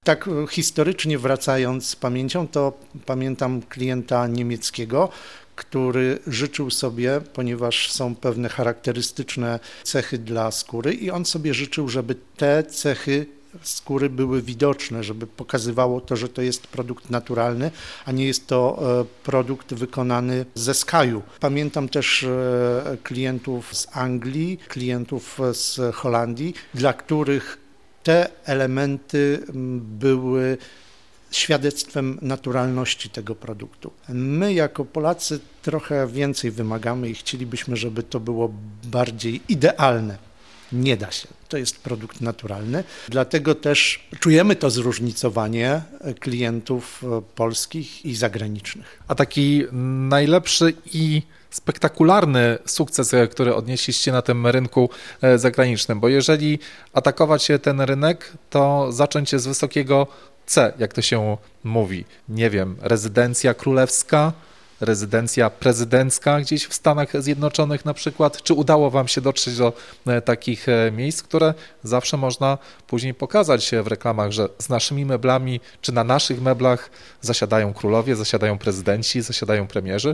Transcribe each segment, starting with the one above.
Tak historycznie wracając z pamięcią, to pamiętam klienta niemieckiego, który życzył sobie, ponieważ są pewne charakterystyczne cechy dla skóry i on sobie życzył, żeby te cechy skóry były widoczne, żeby pokazywało to, że to jest produkt naturalny, a nie jest to produkt wykonany ze skaju. Pamiętam też klientów z Anglii, klientów z Holandii, dla których te elementy były świadectwem naturalności tego produktu. My jako Polacy trochę więcej wymagamy i chcielibyśmy, żeby to było bardziej idealne. Nie da się. To jest produkt naturalny. Dlatego też czujemy to zróżnicowanie klientów polskich i zagranicznych. A taki najlepszy i spektakularny sukces, który odnieśliście na tym rynku zagranicznym, bo jeżeli atakować ten rynek, to zacząć z wysokiego C, jak to się mówi. Nie wiem, rezydencja królewska, rezydencja prezydencka gdzieś w Stanach Zjednoczonych na przykład. Czy udało wam się dotrzeć do takich miejsc, które zawsze można później pokazać w reklamach, że z naszymi meblami, czy na naszych meblach zasiadają królowie, zasiadają prezydenci, zasiadają premierzy?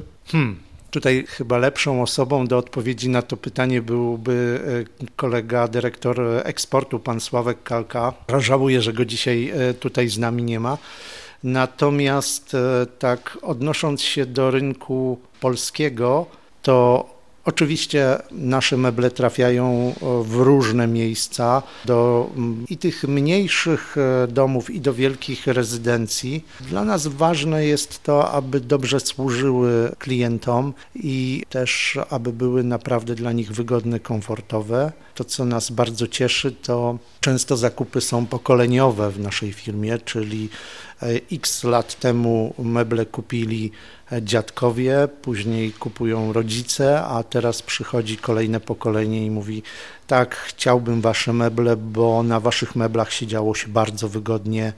Tutaj chyba lepszą osobą do odpowiedzi na to pytanie byłby kolega dyrektor eksportu, pan Sławek Kalka. Żałuję, że go dzisiaj tutaj z nami nie ma. Natomiast tak odnosząc się do rynku polskiego, to oczywiście nasze meble trafiają w różne miejsca, do i tych mniejszych domów, i do wielkich rezydencji. Dla nas ważne jest to, aby dobrze służyły klientom i też, aby były naprawdę dla nich wygodne, komfortowe. To, co nas bardzo cieszy, to często zakupy są pokoleniowe w naszej firmie, czyli x lat temu meble kupili dziadkowie, później kupują rodzice, a teraz przychodzi kolejne pokolenie i mówi: tak, chciałbym wasze meble, bo na waszych meblach siedziało się bardzo wygodnie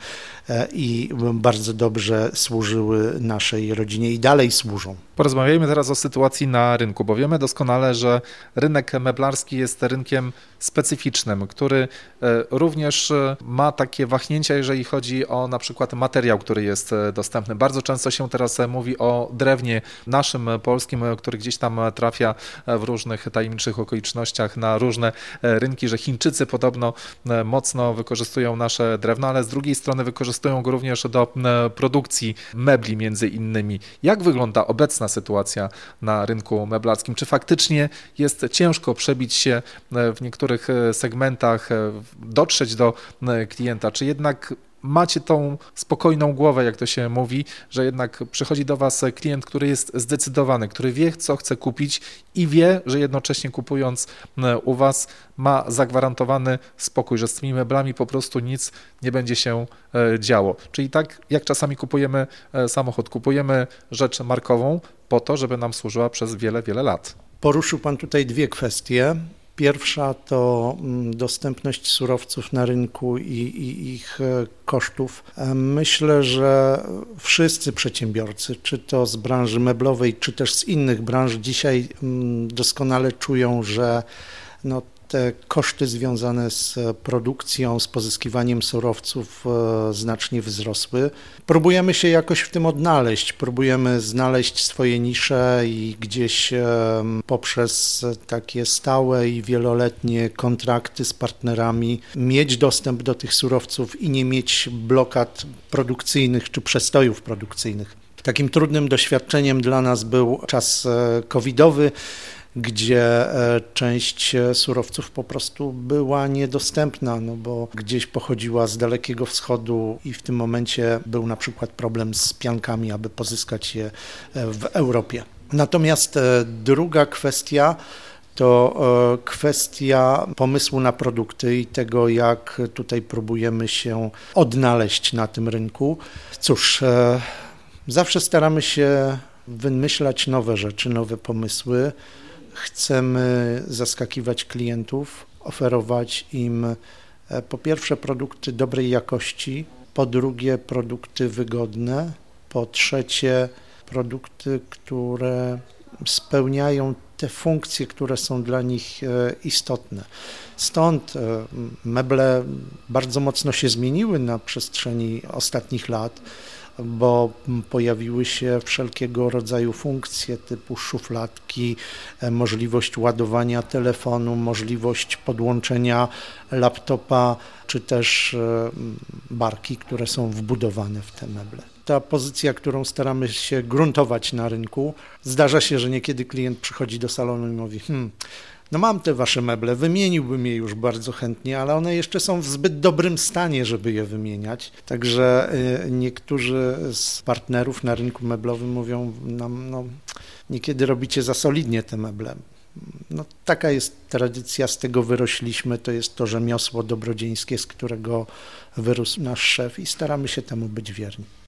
i bardzo dobrze służyły naszej rodzinie i dalej służą. Porozmawiajmy teraz o sytuacji na rynku, bo wiemy doskonale, że rynek meblarski jest rynkiem specyficznym, który również ma takie wahnięcia, jeżeli chodzi o na przykład materiał, który jest dostępny. Bardzo często się teraz mówi o drewnie naszym polskim, który gdzieś tam trafia w różnych tajemniczych okolicznościach na różne rynki, że Chińczycy podobno mocno wykorzystują nasze drewno, ale z drugiej strony wykorzystują go również do produkcji mebli między innymi. Jak wygląda obecna sytuacja na rynku meblarskim? Czy faktycznie jest ciężko przebić się w niektórych segmentach, dotrzeć do klienta, czy jednak macie tą spokojną głowę, jak to się mówi, że jednak przychodzi do was klient, który jest zdecydowany, który wie, co chce kupić i wie, że jednocześnie kupując u was ma zagwarantowany spokój, że z tymi meblami po prostu nic nie będzie się działo. Czyli tak jak czasami kupujemy samochód, kupujemy rzecz markową po to, żeby nam służyła przez wiele, wiele lat. Poruszył pan tutaj dwie kwestie. Pierwsza to dostępność surowców na rynku i ich kosztów. Myślę, że wszyscy przedsiębiorcy, czy to z branży meblowej, czy też z innych branż, dzisiaj doskonale czują, że te koszty związane z produkcją, z pozyskiwaniem surowców znacznie wzrosły. Próbujemy się jakoś w tym odnaleźć, próbujemy znaleźć swoje nisze i gdzieś poprzez takie stałe i wieloletnie kontrakty z partnerami mieć dostęp do tych surowców i nie mieć blokad produkcyjnych czy przestojów produkcyjnych. Takim trudnym doświadczeniem dla nas był czas covidowy, gdzie część surowców po prostu była niedostępna, bo gdzieś pochodziła z Dalekiego Wschodu i w tym momencie był na przykład problem z piankami, aby pozyskać je w Europie. Natomiast druga kwestia to kwestia pomysłu na produkty i tego, jak tutaj próbujemy się odnaleźć na tym rynku. Cóż, zawsze staramy się wymyślać nowe rzeczy, nowe pomysły. Chcemy zaskakiwać klientów, oferować im po pierwsze produkty dobrej jakości, po drugie produkty wygodne, po trzecie produkty, które spełniają te funkcje, które są dla nich istotne. Stąd meble bardzo mocno się zmieniły na przestrzeni ostatnich lat, bo pojawiły się wszelkiego rodzaju funkcje typu szufladki, możliwość ładowania telefonu, możliwość podłączenia laptopa, czy też barki, które są wbudowane w te meble. Ta pozycja, którą staramy się gruntować na rynku, zdarza się, że niekiedy klient przychodzi do salonu i mówi: no mam te wasze meble, wymieniłbym je już bardzo chętnie, ale one jeszcze są w zbyt dobrym stanie, żeby je wymieniać. Także niektórzy z partnerów na rynku meblowym mówią nam: no niekiedy robicie za solidnie te meble. No, taka jest tradycja, z tego wyrośliśmy, to jest to rzemiosło dobrodzieńskie, z którego wyrósł nasz szef i staramy się temu być wierni.